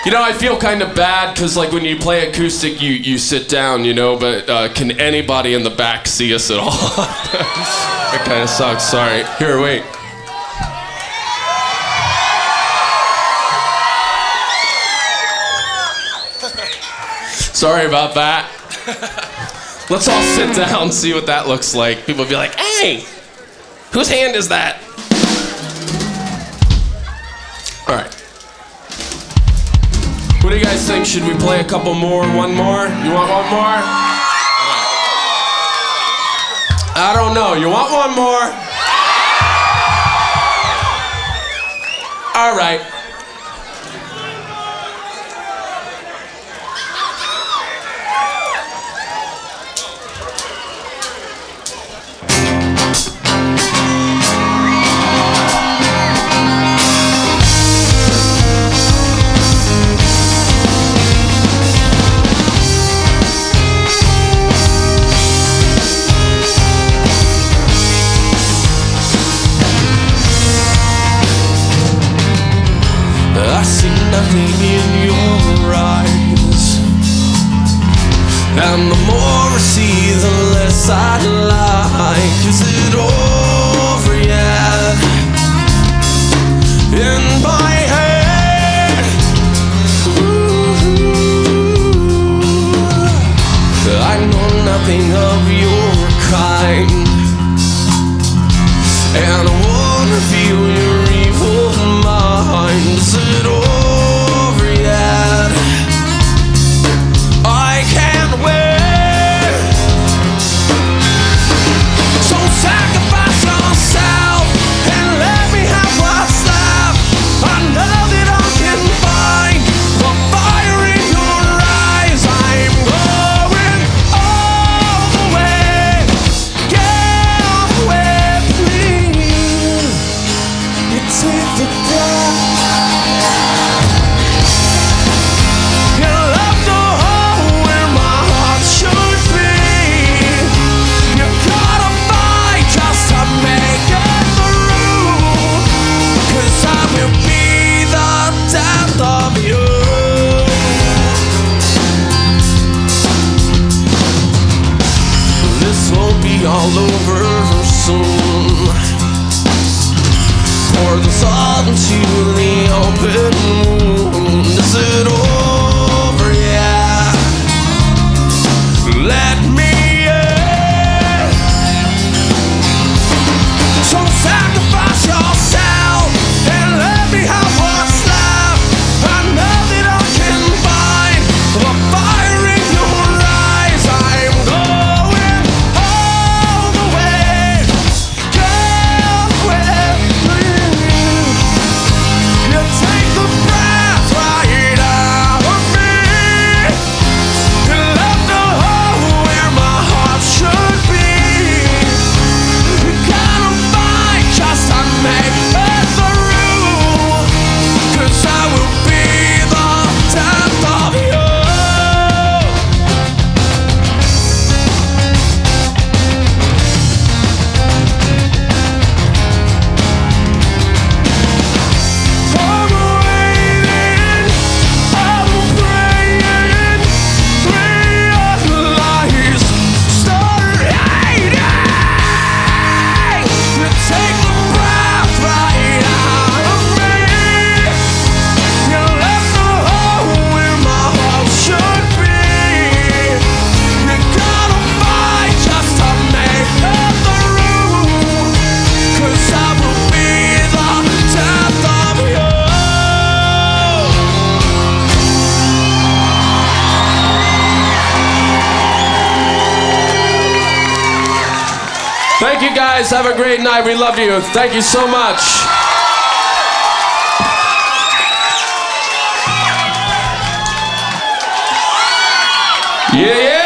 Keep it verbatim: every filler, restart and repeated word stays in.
You know, I feel kind of bad because, like, when you play acoustic, you, you sit down, you know, but uh, can anybody in the back see us at all? That kind of sucks, sorry. Here, wait. Sorry about that. Let's all sit down and see what that looks like. People will be like, hey, whose hand is that? All right. What do you guys think? Should we play a couple more? One more? You want one more? I don't know. You want one more? All right. I see nothing in your eyes, and the more I see, the less I like. Is it over yet? In my head, ooh, I know nothing of your kind, and I wanna feel your evil mind. Is it over yet? I can't wait. So sacrifice yourself and let me have what's left. I know that I can find the fire in your eyes. I'm going all the way. Get with me. You take the breath. All over soon. Pour the salt into the open wound. Is it over yet? Let me in. So sacrifice yourself and let me have what's left. I know that I can find the fire in your eyes. I'm going all the way. Get with me. You take the breath right out of me. You left the hole where my heart should be. You gotta fight just to make it through. 'Cause I will be the death of you. I'm waiting, I'm praying, realize, starting. You take the breath right out of me. You left the hole where my heart should be. You gotta fight just to make it through. 'Cause I will be the death of you. Thank you guys. Have a great night. We love you. Thank you so much. Yeah, yeah.